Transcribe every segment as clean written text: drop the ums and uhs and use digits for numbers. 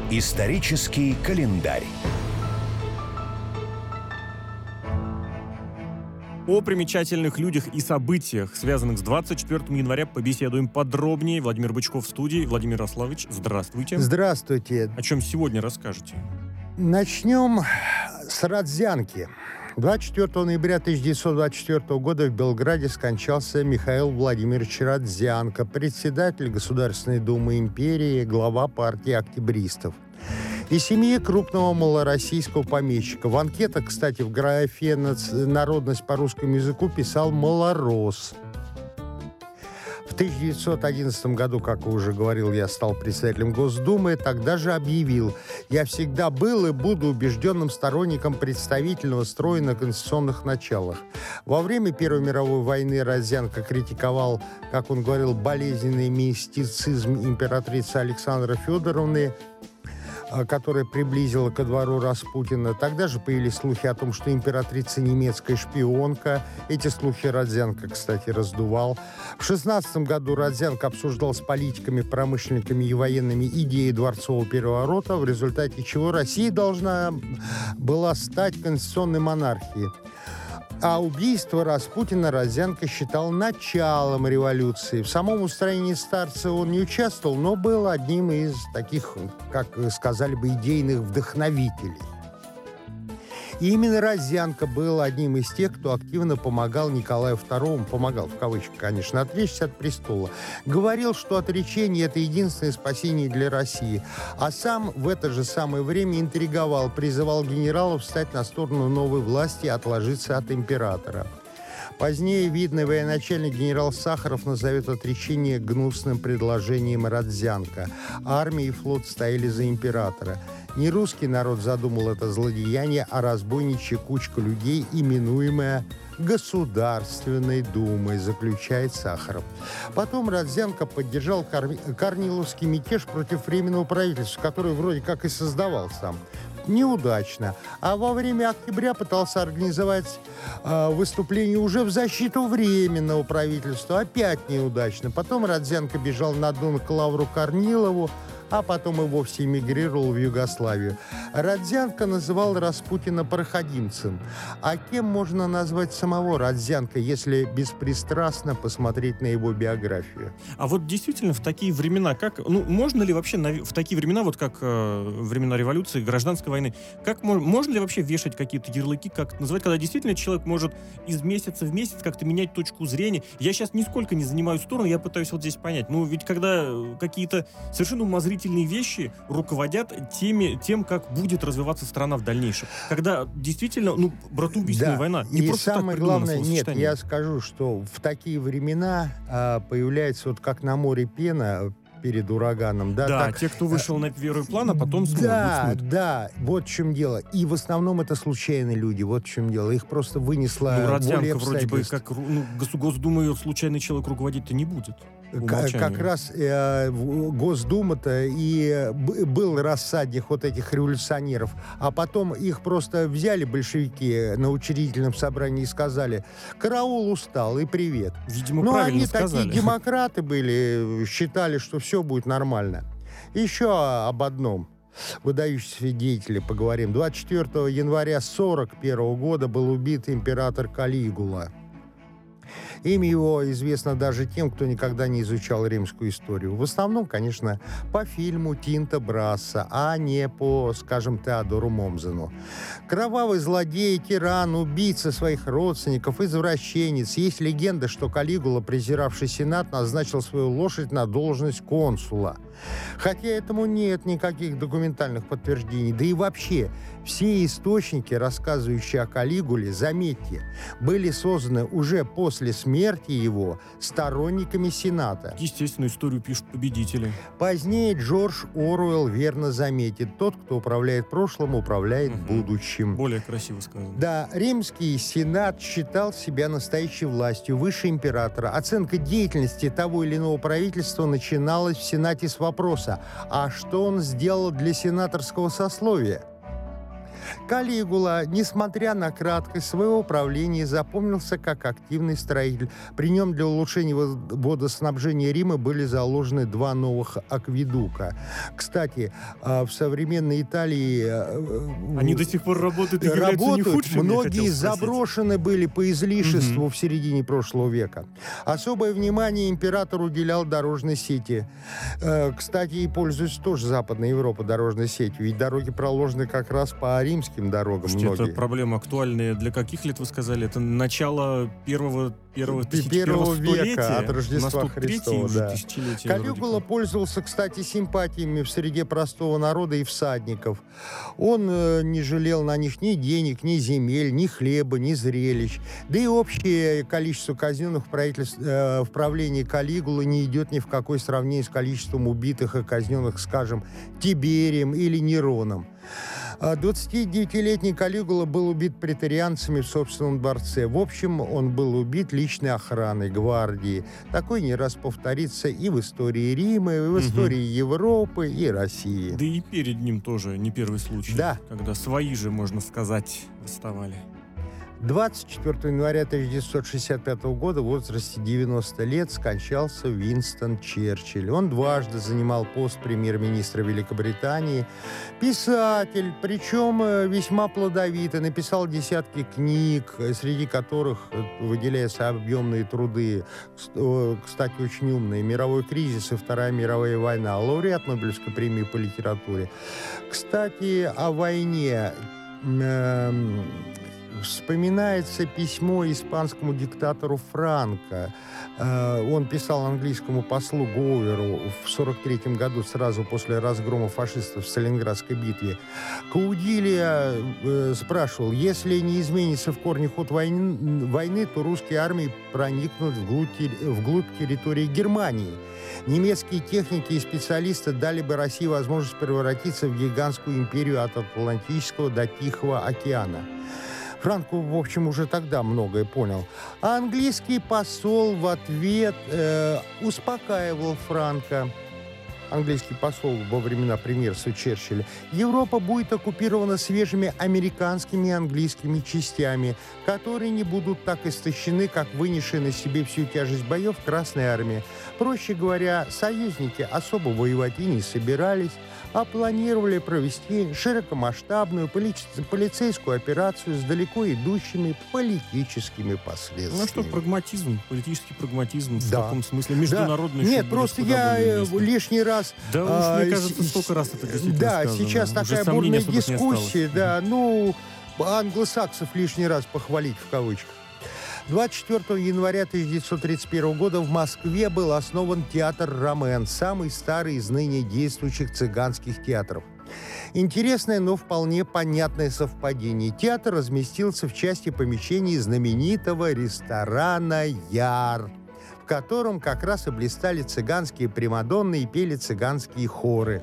Исторический календарь. О примечательных людях и событиях, связанных с 24 января, побеседуем подробнее. Владимир Бычков в студии. Владимир Ярославович, здравствуйте. Здравствуйте. О чем сегодня расскажете? Начнем с Родзянки. 24 ноября 1924 года в Белграде скончался Михаил Владимирович Родзянко, председатель Государственной Думы империи, глава партии октябристов. Из семьи крупного малороссийского помещика. В анкетах, кстати, в графе «Народность» по русскому языку писал «малорос». В 1911 году, как уже говорил, я стал председателем Госдумы, тогда же объявил: «Я всегда был и буду убежденным сторонником представительного строя на конституционных началах». Во время Первой мировой войны Родзянко критиковал, как он говорил, болезненный мистицизм императрицы Александры Федоровны, которая приблизила ко двору Распутина. Тогда же появились слухи о том, что императрица немецкая шпионка. Эти слухи Родзянко, кстати, раздувал. В 1916 году Родзянко обсуждал с политиками, промышленниками и военными идеи дворцового переворота, в результате чего Россия должна была стать конституционной монархией. А убийство Распутина Родзянко считал началом революции. В самом устранении старца он не участвовал, но был одним из таких, как сказали бы, идейных вдохновителей. И именно Родзянко был одним из тех, кто активно помогал Николаю II, помогал в кавычках, конечно, отречься от престола. Говорил, что отречение – это единственное спасение для России. А сам в это же самое время интриговал, призывал генералов встать на сторону новой власти и отложиться от императора. Позднее видный военачальник генерал Сахаров назовет отречение гнусным предложением Родзянко. Армия и флот стояли за императора. Не русский народ задумал это злодеяние, а разбойничья кучка людей, именуемая Государственной Думой, заключает Сахаров. Потом Родзянко поддержал Корниловский мятеж против Временного правительства, который вроде как и создавал сам. Неудачно. А во время октября пытался организовать выступление уже в защиту Временного правительства. Опять неудачно. Потом Родзянко бежал на Дон к Лавру Корнилову, а потом и вовсе эмигрировал в Югославию. Родзянко называл Распутина проходимцем. А кем можно назвать самого Родзянко, если беспристрастно посмотреть на его биографию? А вот действительно в такие времена, можно ли вообще в такие времена, вот как времена революции, гражданской войны, можно ли вообще вешать какие-то ярлыки, как это называть, когда действительно человек может из месяца в месяц как-то менять точку зрения? Я сейчас нисколько не занимаю сторону, я пытаюсь вот здесь понять. Ведь когда какие-то совершенно умозрительные вещи руководят тем, как будет развиваться страна в дальнейшем. Когда действительно, братоубийственная война. Не и просто самое так придумано главное, нет, словосочетание. я скажу, что в такие времена появляется вот как на море пена перед ураганом. Да, Да, так, те, кто вышел на первый план, а потом снова будет смыт. Да, вот в чем дело. И в основном это случайные люди, вот в чем дело. Их просто вынесло воля Родзянко вроде бы обстоятельств. как Госдумой случайный человек руководить-то не будет. Как раз Госдума-то и был рассадник вот этих революционеров. А потом их просто взяли большевики на учредительном собрании и сказали: «Караул устал, и привет». Видимо, Но правильно они сказали. такие демократы были, считали, что все будет нормально. Еще об одном выдающемся деятеле поговорим. 24 января 1941 года был убит император Калигула. Имя его известно даже тем, кто никогда не изучал римскую историю. В основном, конечно, по фильму Тинто Брасса, а не по, скажем, Теодору Момзену. Кровавый злодей, тиран, убийца своих родственников, извращенец. Есть легенда, что Калигула, презиравший Сенат, назначил свою лошадь на должность консула. Хотя этому нет никаких документальных подтверждений. Да и вообще, все источники, рассказывающие о Калигуле, заметьте, были созданы уже после смерти его сторонниками Сената. Естественно, историю пишут победители. Позднее Джордж Оруэлл верно заметит: тот, кто управляет прошлым, управляет будущим. Более красиво сказано. Да, римский сенат считал себя настоящей властью, выше императора. Оценка деятельности того или иного правительства начиналась в Сенате с вопроса: а что он сделал для сенаторского сословия? Калигула, несмотря на краткость своего правления, запомнился как активный строитель. При нем для улучшения водоснабжения Рима были заложены 2 новых акведука. Кстати, в современной Италии... Они до сих пор работают и являются не худшими. Многие заброшены были по излишеству в середине прошлого века. Особое внимание император уделял дорожной сети. Кстати, и пользуется тоже Западная Европа дорожной сетью, ведь дороги проложены как раз по римским дорогам. Слушайте, это проблема актуальная. Для каких лет вы сказали? Это начало первого века от Рождества Христова. Да. Калигула как. пользовался, кстати, симпатиями в среде простого народа и всадников. Он не жалел на них ни денег, ни земель, ни хлеба, ни зрелищ. Да и общее количество казненных в правлении Калигулы не идет ни в какое сравнение с количеством убитых и казненных, скажем, Тиберием или Нероном. 29-летний Калигула был убит преторианцами в собственном дворце. В общем, он был убит личной охраной, гвардии. Такой не раз повторится и в истории Рима, и в истории Европы, и России. Да и перед ним тоже не первый случай. Да. Когда свои же, можно сказать, восставали. 24 января 1965 года в возрасте 90 лет скончался Уинстон Черчилль. Он дважды занимал пост премьер-министра Великобритании. Писатель, причем весьма плодовитый, написал десятки книг, среди которых выделяются объемные труды, кстати, очень умные, «Мировой кризис» и «Вторая мировая война», лауреат Нобелевской премии по литературе. Кстати, о войне вспоминается письмо испанскому диктатору Франко. Он писал английскому послу Гоуверу в 1943 году, сразу после разгрома фашистов в Сталинградской битве. Каудилья спрашивал: если не изменится в корне ход войны, то русские армии проникнут вглубь территории Германии. Немецкие техники и специалисты дали бы России возможность превратиться в гигантскую империю от Атлантического до Тихого океана. Франко, в общем, уже тогда многое понял. А английский посол в ответ успокаивал Франко. Английский посол во времена премьерства Черчилля. Европа будет оккупирована свежими американскими и английскими частями, которые не будут так истощены, как вынесшие на себе всю тяжесть боев Красной армии. Проще говоря, союзники особо воевать и не собирались, а планировали провести широкомасштабную полицейскую операцию с далеко идущими политическими последствиями. Ну что, прагматизм, политический прагматизм в Да. таком смысле, международный. Нет, просто я лишний раз... Да уж, мне кажется, столько раз это действительно Да, сказано. сейчас Уже такая сомнений бурная особых не дискуссия, осталось. да, англосаксов лишний раз похвалить в кавычках. 24 января 1931 года в Москве был основан театр «Ромен», самый старый из ныне действующих цыганских театров. Интересное, но вполне понятное совпадение. Театр разместился в части помещений знаменитого ресторана «Яр», в котором как раз и блистали цыганские примадонны и пели цыганские хоры.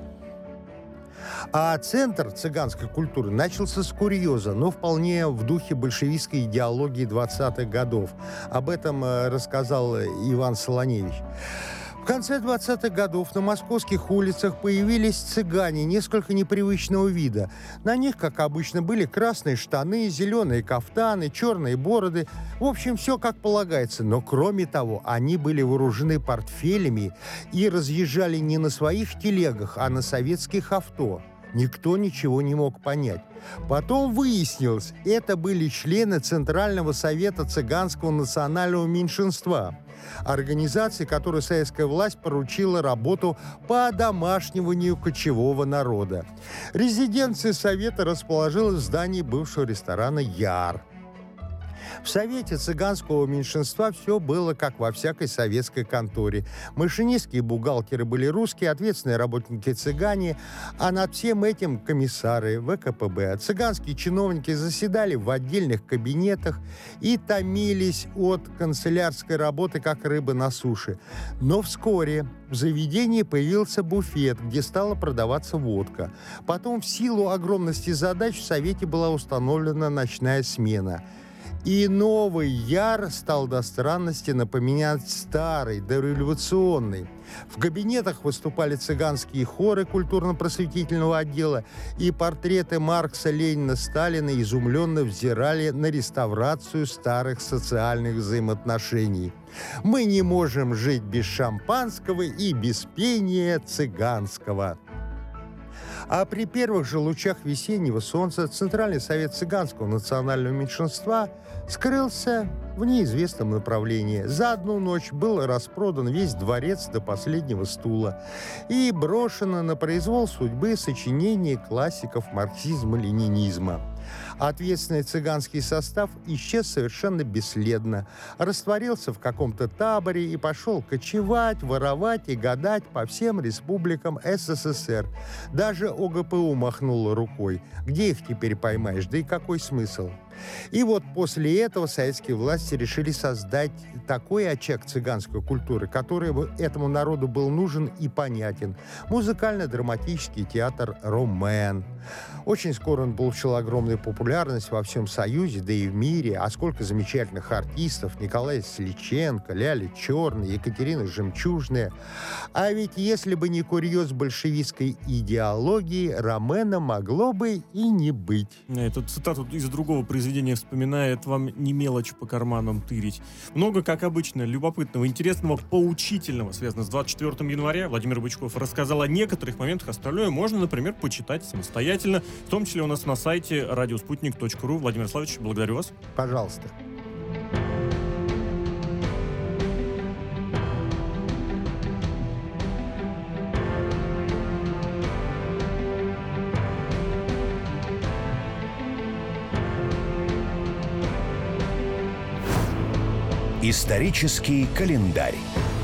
А центр цыганской культуры начался с курьеза, но вполне в духе большевистской идеологии 20-х годов. Об этом рассказал Иван Солоневич. В конце 20-х годов на московских улицах появились цыгане несколько непривычного вида. На них, как обычно, были красные штаны, зеленые кафтаны, черные бороды. В общем, все как полагается. Но, кроме того, они были вооружены портфелями и разъезжали не на своих телегах, а на советских авто. Никто ничего не мог понять. Потом выяснилось, это были члены Центрального совета цыганского национального меньшинства, организации, которой советская власть поручила работу по одомашниванию кочевого народа. Резиденция совета расположилась в здании бывшего ресторана «Яр». В Совете цыганского меньшинства все было как во всякой советской конторе. Машинистки и бухгалтеры были русские, ответственные работники цыгане, а над всем этим комиссары ВКПБ. Цыганские чиновники заседали в отдельных кабинетах и томились от канцелярской работы, как рыба на суше. Но вскоре в заведении появился буфет, где стала продаваться водка. Потом, в силу огромности задач, в Совете была установлена ночная смена. И новый Яр стал до странности напоминать старый, дореволюционный. В кабинетах выступали цыганские хоры культурно-просветительного отдела, и портреты Маркса, Ленина, Сталина изумленно взирали на реставрацию старых социальных взаимоотношений. Мы не можем жить без шампанского и без пения цыганского. А при первых же лучах весеннего солнца Центральный совет цыганского национального меньшинства скрылся в неизвестном направлении. За одну ночь был распродан весь дворец до последнего стула и брошено на произвол судьбы сочинение классиков марксизма-ленинизма. Ответственный цыганский состав исчез совершенно бесследно, растворился в каком-то таборе и пошел кочевать, воровать и гадать по всем республикам СССР. Даже ОГПУ махнула рукой. Где их теперь поймаешь? Да и какой смысл? И вот после этого советские власти решили создать такой очаг цыганской культуры, который этому народу был нужен и понятен. Музыкально-драматический театр «Ромен». Очень скоро он получил огромную популярность во всем Союзе, да и в мире. А сколько замечательных артистов: Николай Сличенко, Ляля Черная, Екатерина Жемчужная. А ведь если бы не курьез большевистской идеологии, «Ромена» могло бы и не быть. Эту цитату из другого произведения вспоминает: «Вам не мелочь по карманам тырить». Много, как обычно, любопытного, интересного, поучительного связано с 24 января. Владимир Бычков рассказал о некоторых моментах. Остальное можно, например, почитать самостоятельно, в том числе у нас на сайте радиоспутник.ру. Владимир Славович, благодарю вас. Пожалуйста. Исторический календарь.